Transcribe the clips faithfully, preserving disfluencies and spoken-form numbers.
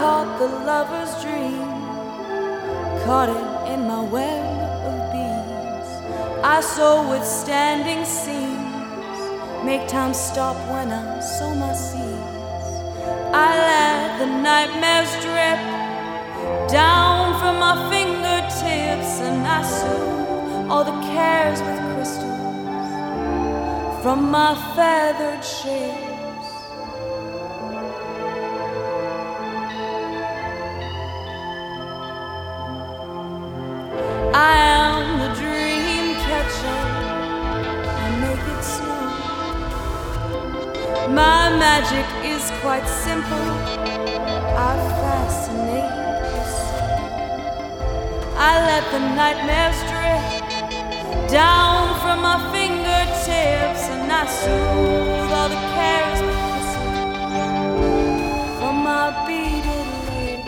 caught the lover's dream, caught it in my web of bees. I sew withstanding seams, make time stop when I sow my seeds. I let the nightmares drip down from my fingertips, and I sew all the cares with crystals from my feathered ships. I am the dream catcher, I make it snow. My magic is quite simple, I fascinate the sea. I let the nightmares drip down from my fingertips, and I soothe all the cares with kisses from my beaded lips.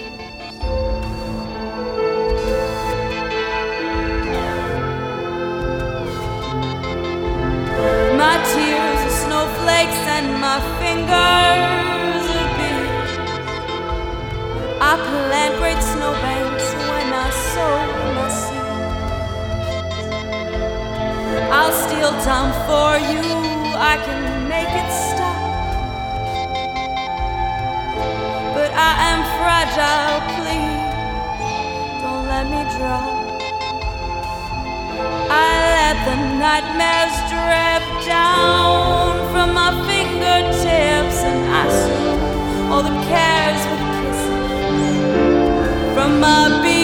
My tears are snowflakes and my fingers are beads. I plant great snowbanks when I sow my seeds. I'll steal time for you, I can make it stop. But I am fragile, please, don't let me drop. I let the nightmares drip down from my fingertips, and I soothe all the cares with kisses from my beard.